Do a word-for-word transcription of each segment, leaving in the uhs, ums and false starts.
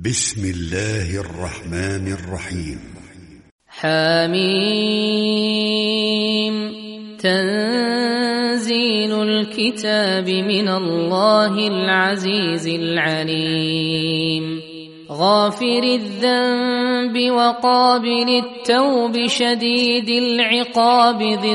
بسم الله الرحمن الرحيم. حميم. تنزيل الكتاب من الله العزيز العليم. غافر الذنب وقابل التوب شديد العقاب ذي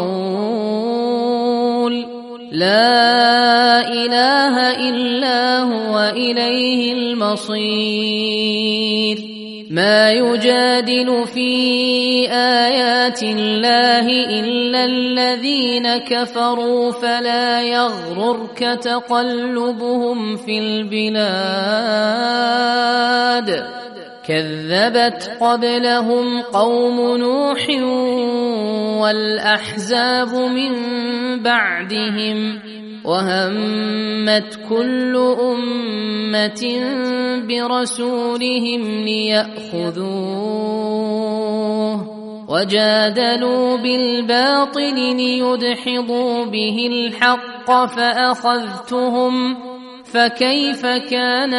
الطول. لا إله إلا هو إليه المصير. ما يجادل في آيات الله إلا الذين كفروا فلا يغررك تقلبهم في البلاد. كذبت قبلهم قوم نوح والأحزاب من بعدهم وهمت كل أمة برسولهم ليأخذوه وجادلوا بالباطل ليدحضوا به الحق فأخذتهم فكيف كان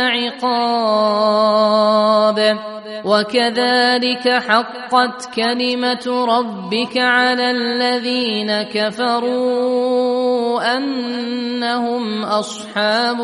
عقاب. وكذلك حقت كلمة ربك على الذين كفروا أنهم أصحاب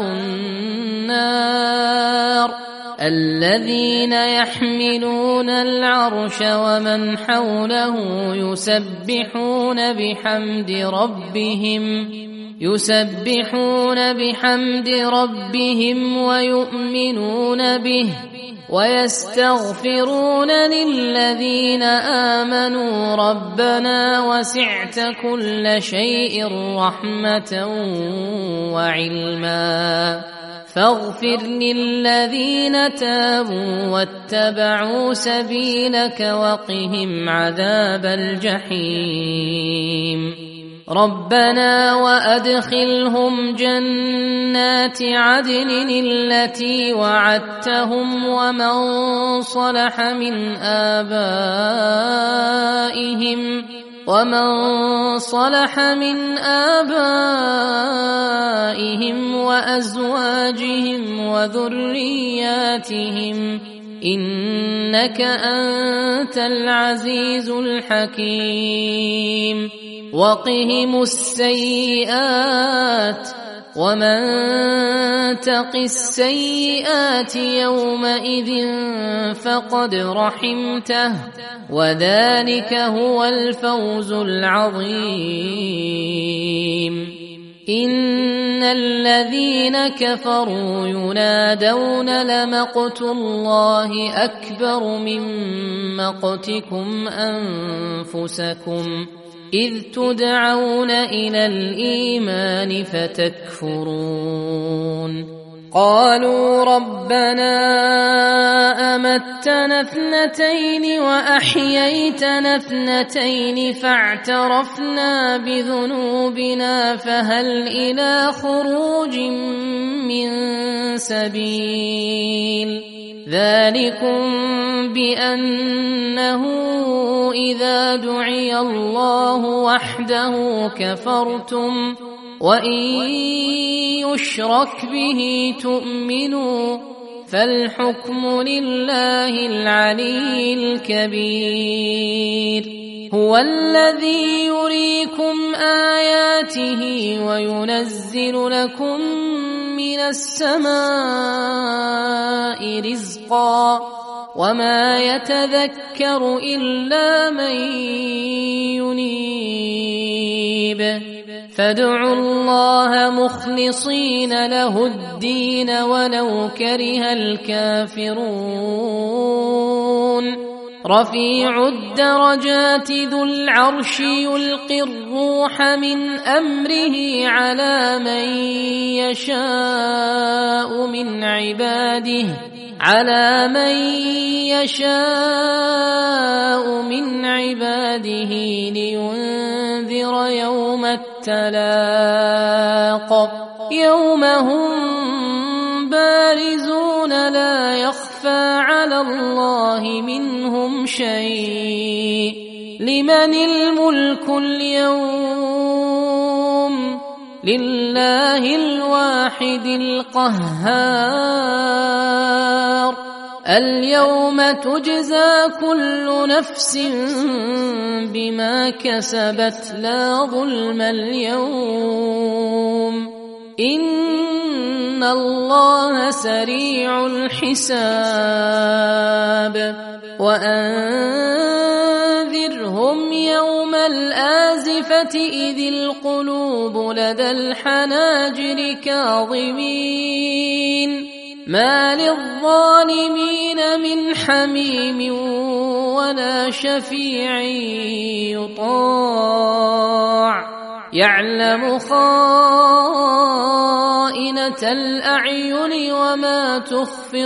النار. الذين يحملون العرش ومن حوله يسبحون بحمد ربهم يسبحون بحمد ربهم ويؤمنون به ويستغفرون للذين آمنوا ربنا وسعت كل شيء رحمة وعلما فاغفر للذين تابوا واتبعوا سبيلك وقهم عذاب الجحيم. ربنا وأدخلهم جنات عدن التي وعدتهم ومن صلح من آبائهم ومن صلح من آبائهم وأزواجهم وذرياتهم إنك أنت العزيز الحكيم. وقهم السيئات ومن تق السيئات يومئذ فقد رحمته وذلك هو الفوز العظيم. إن الذين كفروا ينادون لمقت الله أكبر من مقتكم أنفسكم إذ تدعون إلى الإيمان فتكفرون. قالوا ربنا أمتنا اثنتين وأحييتنا اثنتين فاعترفنا بذنوبنا فهل إلى خروج من سبيل. ذلكم بأنه إذا دعي الله وحده كفرتم وإن يشرك به تؤمنوا فالحكم لله العلي الكبير. هو الذي يريكم آياته وينزل لكم من السماء رزقا وما يتذكر إلا من ينيب. فادعوا الله مخلصين له الدين ولو كره الكافرون. رفيع الدرجات ذو العرش يلقي الروح من أمره على من يشاء من عباده على من يشاء من عباده لينذر يوم التلاق يوم هم بارزون لا يخفى على الله منهم شيء. لمن الملك اليوم لله الواحد القهار اليوم تجزى كل نفس بما كسبت لا ظلم اليوم إن الله سريع الحساب وأنذرهم يوم الآزفة إذ القلوب لدى الحناجر كاظمين ما للظالمين من حميم ولا شفيع يطاع يعلم خائنة الأعين وما تخفي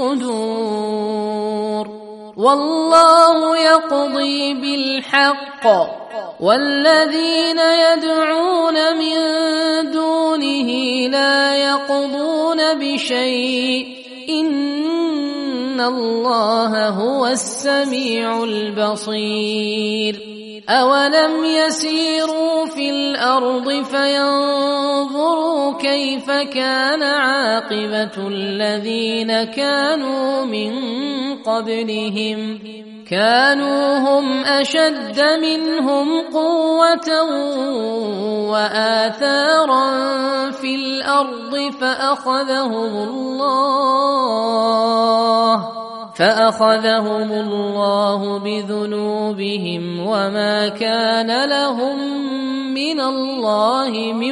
الصدور والله يقضي بالحق والذين يدعون من دونه لا يقضون بشيء إن الله هو السميع البصير أولم يسيروا في الأرض فينظروا كيف كان عاقبة الذين كانوا من قبلهم كانوا هم أشد منهم قوة وآثارا في الأرض فأخذهم الله فأخذهم الله بذنوبهم وما كان لهم من الله من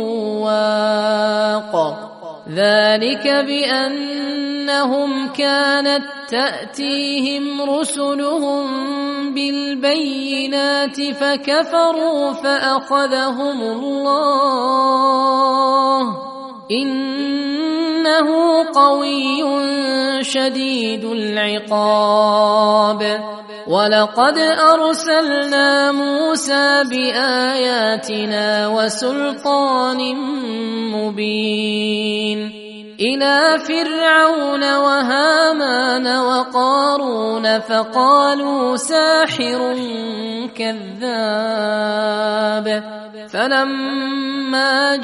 واق ذلك بأنهم كانت تأتيهم رسلهم بالبينات فكفروا فأخذهم الله إنه قوي شديد العقاب ولقد أرسلنا موسى بآياتنا وسلطان مبين إلى فرعون وهامان وقارون فقالوا ساحر كذاب فلما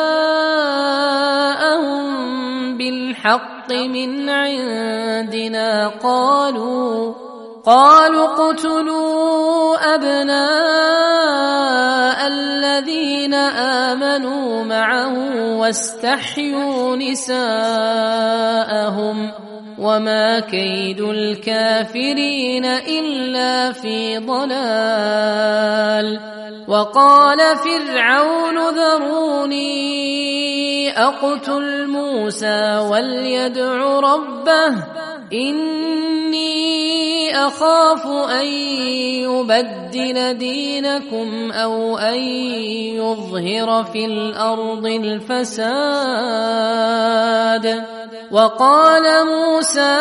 جاءهم بالحق من عندنا قالوا قالوا اقتلوا أبناء الذين آمنوا معه واستحيوا نساءهم وما كيد الكافرين إلا في ضلال وقال فرعون ذروني أقتل موسى وليدع ربه إني أخاف أن يبدل دينكم أو أن يظهر في الأرض الفساد وقال موسى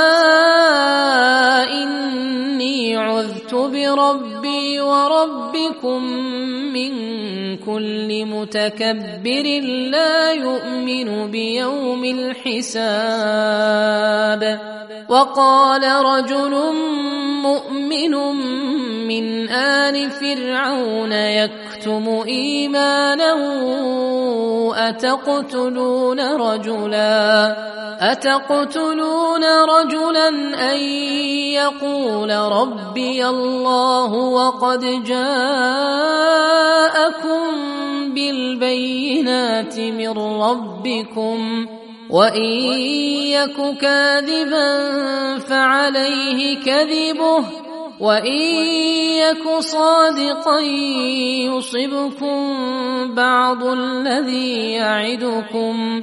إني عذت بربي وربكم من كل متكبر لا يؤمن بيوم الحساب وقال رجل مؤمن من آل فرعون يكتم إيمانه أتقتلون رجلا أتقتلون رجلا أن يقول ربي الله وقد جاءكم بالبينات من ربكم وإن يك كاذبا فعليه كذبه وإن يك صادقا يصبكم بعض الذي يعدكم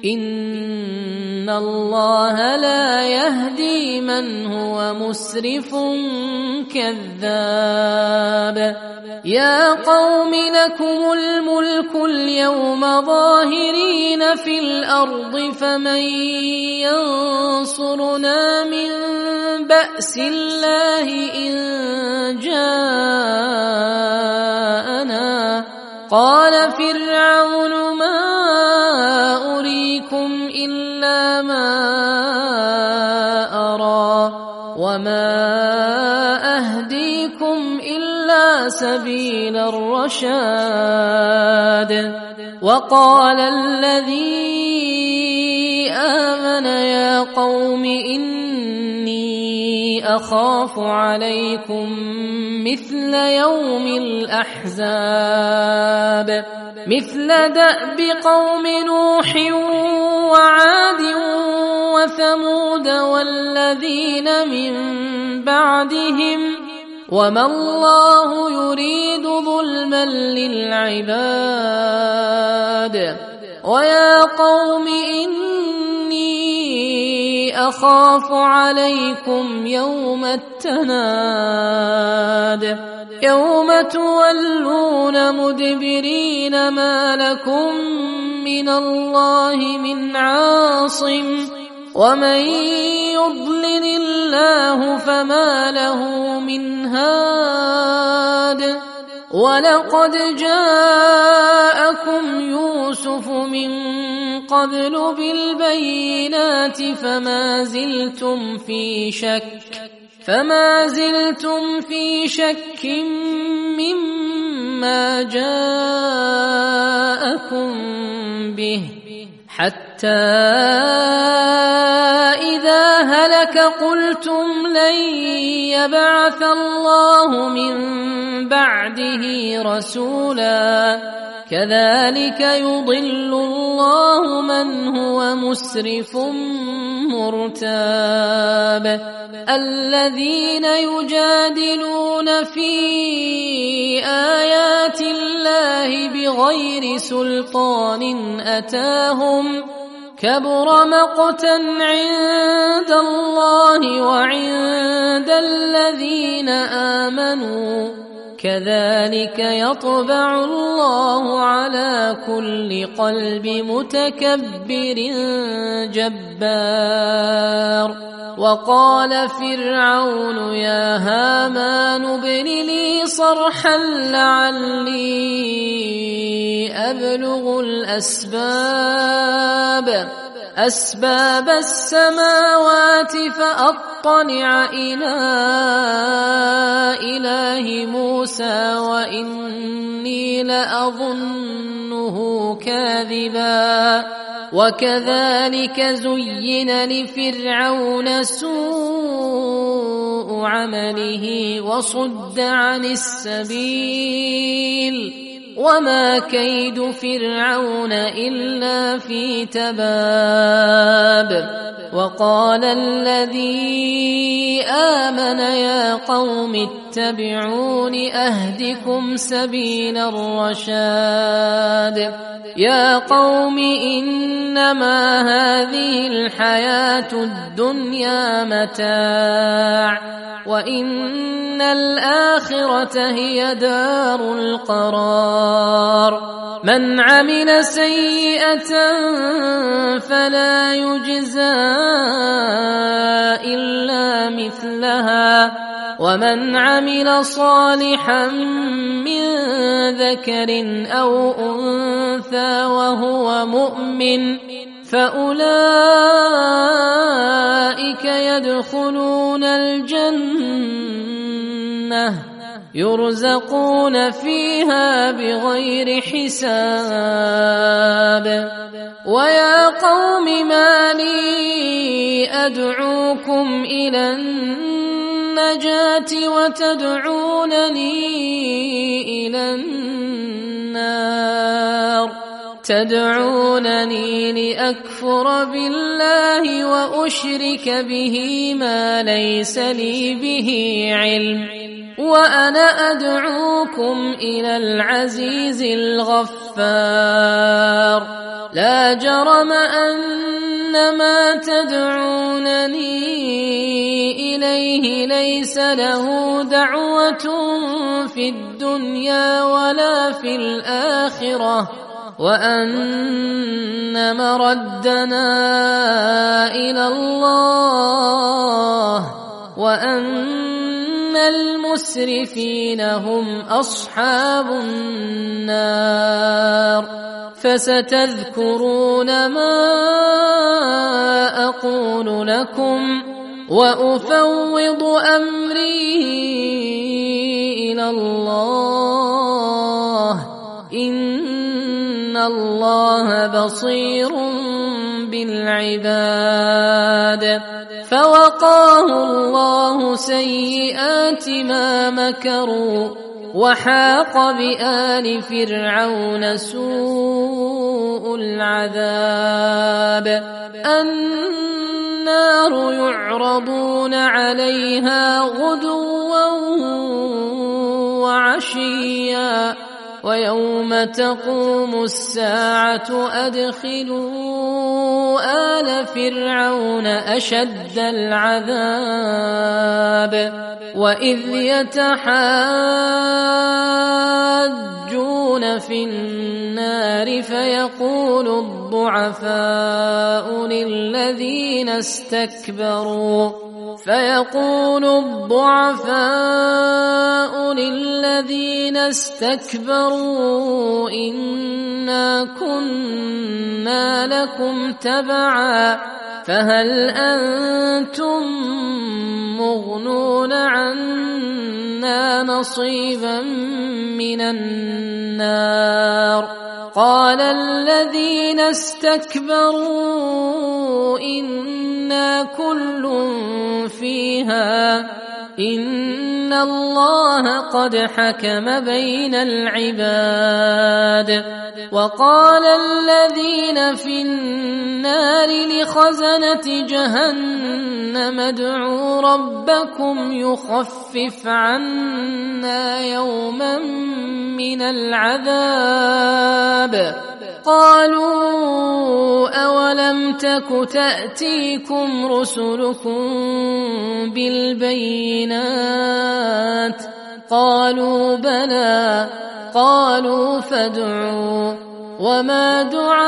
إن الله لا يهدي من هو مسرف كذاب يا قوم لكم الملك اليوم ظاهرين في الأرض فمن ينصرنا من بأس الله إن جاءنا قال فرعون ما أريكم إلا ما أرى وما أهديكم إلا سبيل الرشاد وقال الذي آمن يا قوم إني أخاف عليكم مثل يوم الأحزاب مثل دأب قوم نوح وعاد وثمود والذين من بعدهم وما الله يريد ظلما للعباد ويا قوم إني أخاف عليكم يوم التناد يوم تولون مدبرين ما لكم من الله من عاصم ومن يضلل الله فما له من هاد ولقد جاءكم يوسف من قبل بالبينات فما زلتم في شك فما زلتم في شك مما جاءكم به حتى إذا هلك قلتم لن يبعث الله من بعده رسولا كذلك يضل الله من هو مسرف مرتاب الذين يجادلون في آيات الله بغير سلطان أتاهم كبر مقتا عند الله وعند الذين آمنوا كذلك يطبع الله على كل قلب متكبر جبار وقال فرعون يا هامان ابن لي صرحا لعلي أبلغ الأسباب أسباب السماوات فأطلع إلى إله موسى وإني لأظنه كاذبا وكذلك زين لفرعون سوء عمله وصد عن السبيل وما كيد فرعون إلا في تباب وقال الذي آمن يا قوم اتبعون أهدكم سبيل الرشاد يا قوم إنما هذه الحياة الدنيا متاع وإن الآخرة هي دار القرار من عمل سيئة فلا يجزى إلا مثلها ومن عمل صالحا من ذكر أو أنثى وهو مؤمن فأولئك يدخلون الجنة يرزقون فيها بغير حساب ويا قوم ما لي أدعوكم إلى النجاة وتدعونني إلى النار تدعونني لأكفر بالله وأشرك به ما ليس لي به علم وأنا أدعوكم إلى العزيز الغفار لا جرم أن ما تدعونني إليه ليس له دعوة في الدنيا ولا في الآخرة وأن مردنا إلى الله وأن المسرفين هم أصحاب النار فستذكرون ما أقول لكم وأفوض أمري إلى الله إن الله بصير بالعباد فو فوقاه الله سيئات ما مكروا وحاق بآل فرعون سوء العذاب النار يعرضون عليها غدوا وعشيا ويوم تقوم الساعة أدخلوا آل فرعون أشد العذاب وإذ يتحاجون في النار فيقول الضعفاء للذين استكبروا فيقول الضعفاء للذين استكبروا إنا كنا لكم تبعا فهل أنتم مغنون عنا نصيبا من النار قال الذين استكبروا إنا كل فيها إن الله قد حكم بين العباد وقال الذين في النار لخزنة جهنم ادعوا ربكم يخفف عنا يوما من العذاب قالوا أولم تك تأتيكم رسلكم بالبينات قالوا بلى قالوا فادعوا وما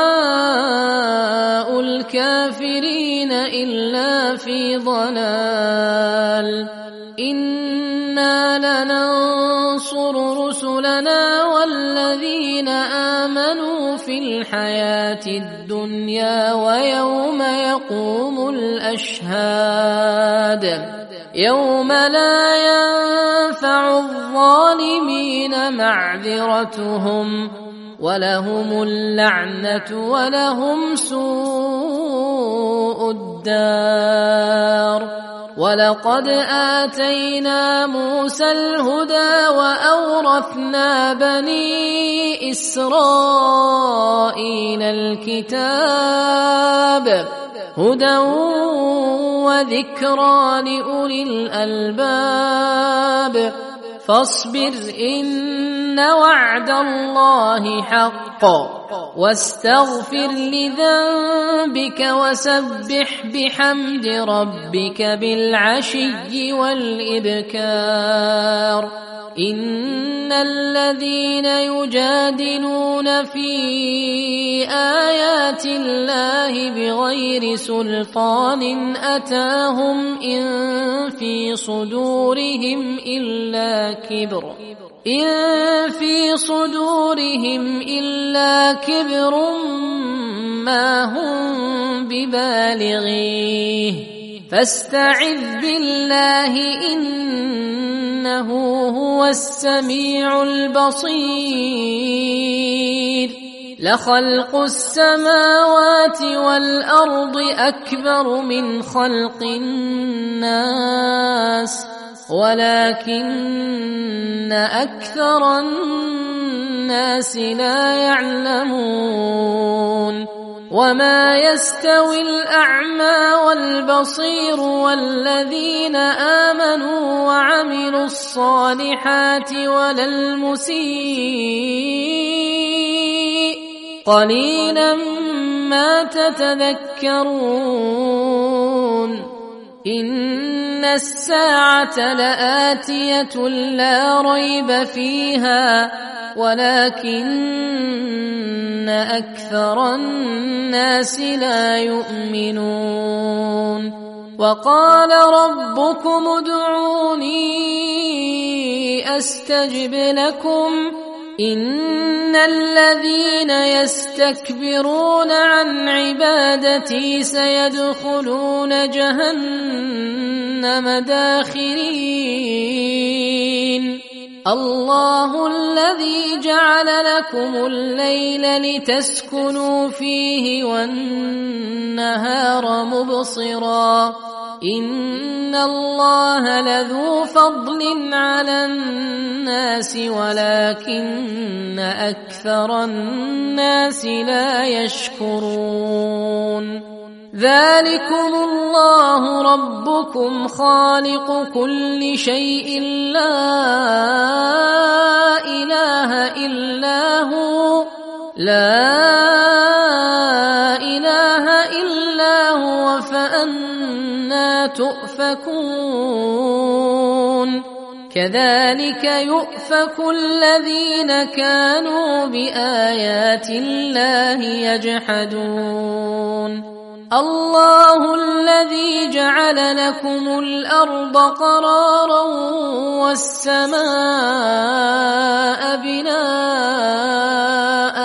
دعاء الكافرين إلا في ضلال إنا لننصر رسلنا والذين آمنوا في الحياة الدنيا ويوم يقوم الأشهاد يوم لا ينفع الظالمين معذرتهم ولهم اللعنة ولهم سوء الدار ولقد آتينا موسى الهدى وأورثنا بني إسرائيل الكتاب هدى وذكرى لأولي الألباب فاصبر إن وعد الله حق واستغفر لذنبك وسبح بحمد ربك بالعشي والإبكار إن الذين يجادلون في آيات الله بغير سلطان أتاهم إن في صدورهم إلا كبر إن في صدورهم إلا كبر ما هم ببالغيه فاستعذ بالله إنه هو السميع البصير لخلق السماوات والأرض أكبر من خلق الناس ولكن أكثر الناس لا يعلمون وما يستوي الأعمى والبصير والذين آمنوا وعملوا الصالحات ولا المسيء قليلا ما تتذكرون إن الساعة لآتية لا ريب فيها ولكن أكثر الناس لا يؤمنون وقال ربكم ادعوني أستجب لكم إن الذين يستكبرون عن عبادتي سيدخلون جهنم داخرين الله الذي جعل لكم الليل لتسكنوا فيه والنهار مبصرا إن الله لذو فضل على الناس ولكن أكثر الناس لا يشكرون ذلكم الله ربكم خالق كل شيء لا إله إلا هو لا إله إلا هو فأنى تؤفكون كذلك يؤفك الذين كانوا بآيات الله يجحدون الله الذي جعل لكم الأرض قرارا والسماء بناء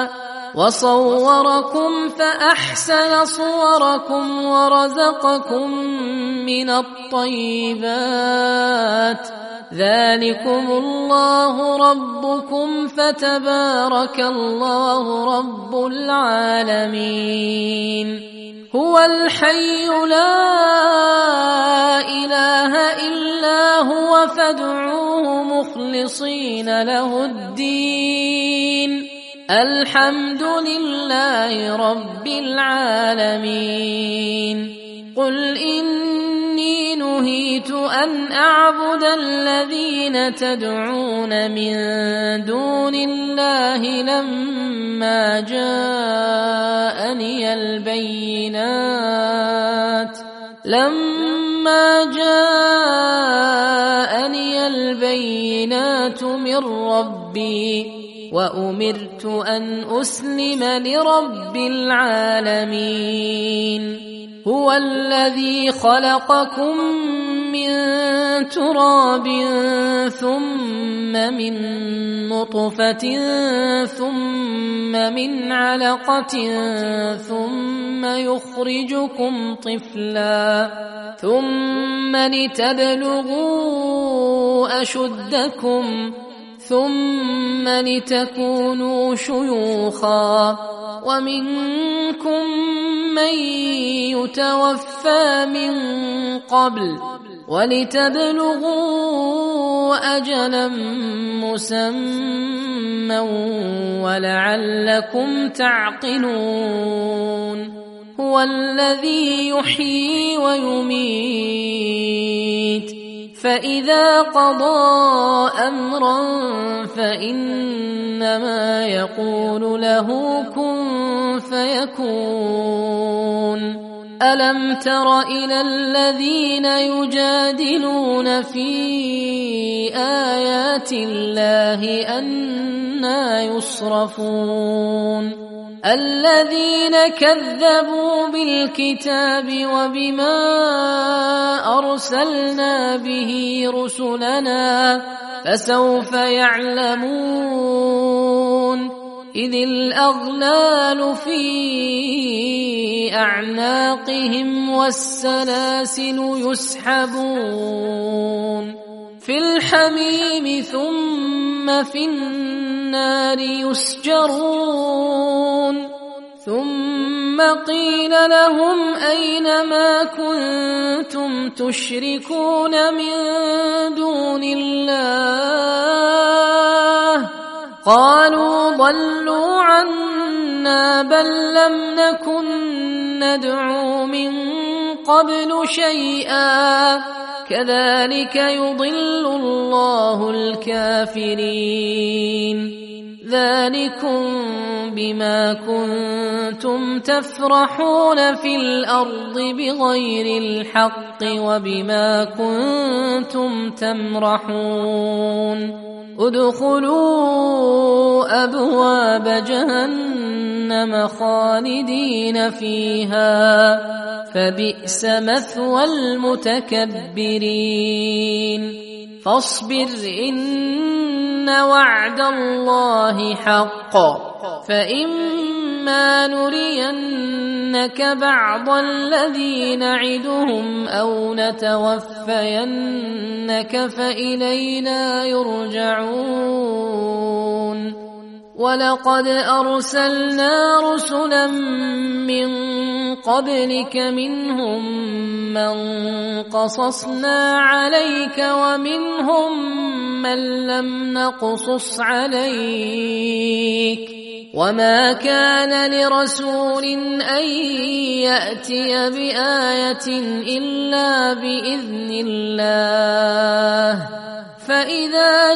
وصوركم فأحسن صوركم ورزقكم من الطيبات ذلكم الله ربكم فتبارك الله رب العالمين هو الحي لا إله إلا هو فادعوه مخلصين له الدين الحمد لله رب العالمين قل إني نهيت أن أعبد الذين تدعون من دون الله لما جاءني البينات لما جاءني البينات من ربي وأمرت أن أسلم لرب العالمين هو الذي خلقكم من تراب ثم من نطفة ثم من علقة ثم يخرجكم طفلا ثم لتبلغوا أشدكم ثم لتكونوا شيوخا ومنكم من يتوفى من قبل ولتبلغوا أجلا مسمى ولعلكم تعقلون هو الذي يحيي ويميت فإذا قضى أمرا فإنما يقول له كن فيكون ألم تر إلى الذين يجادلون في آيات الله أنى يصرفون الذين كذبوا بالكتاب وبما أرسلنا به رسلنا فسوف يعلمون إذ الأغلال في أعناقهم والسلاسل يسحبون في الحميم ثم في النار يسجرون ثم قيل لهم أين ما كنتم تشركون من دون الله قالوا ضلوا عنا بل لم نكن ندعو من قبل شيئا كذلك يضل الله الكافرين ذلكم بما كنتم تفرحون في الأرض بغير الحق وبما كنتم تمرحون ادخلوا أبواب جهنم خالدين فيها فبئس مثوى المتكبرين فاصبر إن وعد الله حق فإما نرينك بعض الذي نعدهم أو نتوفينك فإلينا يرجعون ولقد أرسلنا رسلا من قبلك منهم من قصصنا عليك ومنهم من لم نقصص عليك وما كان لرسول أن يأتي بآية إلا بإذن الله فإذا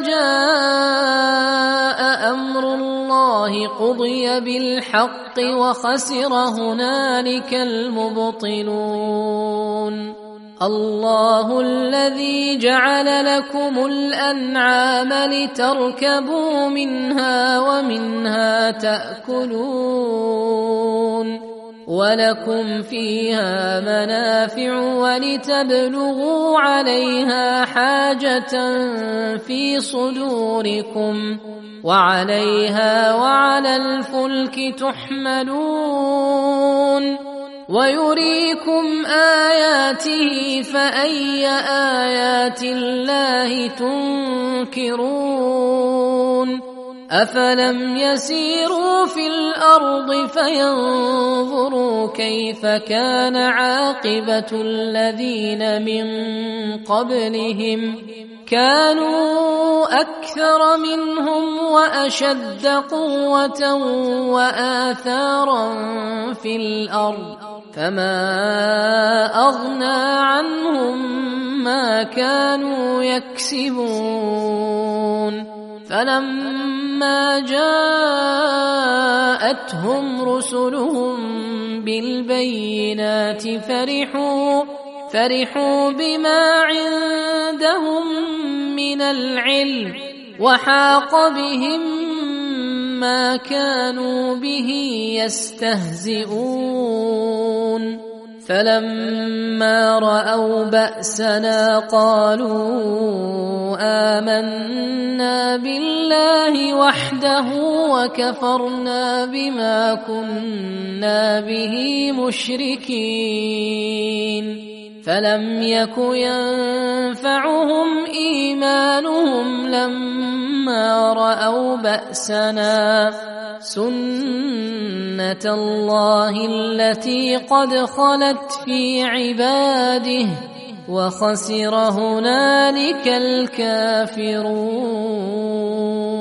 جاء أمر الله قضي بالحق وخسر هنالك المبطلون الله الذي جعل لكم الأنعام لتركبوا منها ومنها تأكلون ولكم فيها منافع ولتبلغوا عليها حاجة في صدوركم وعليها وعلى الفلك تحملون ويريكم آياته فأي آيات الله تنكرون أفلم يسيروا في الأرض فينظروا كيف كان عاقبة الذين من قبلهم كانوا أكثر منهم وأشد قوة وآثارا في الأرض فما أغنى عنهم ما كانوا يكسبون فلما جاءتهم رسلهم بالبينات فرحوا فرحوا بما عندهم من العلم وحاق بهم ما كانوا به يستهزئون فلما رأوا بأسنا قالوا آمنا بالله وحده وكفرنا بما كنا به مشركين فلم يك ينفعهم إيمانهم لما رأوا بأسنا سنة الله التي قد خلت في عباده وخسر هنالك الكافرون.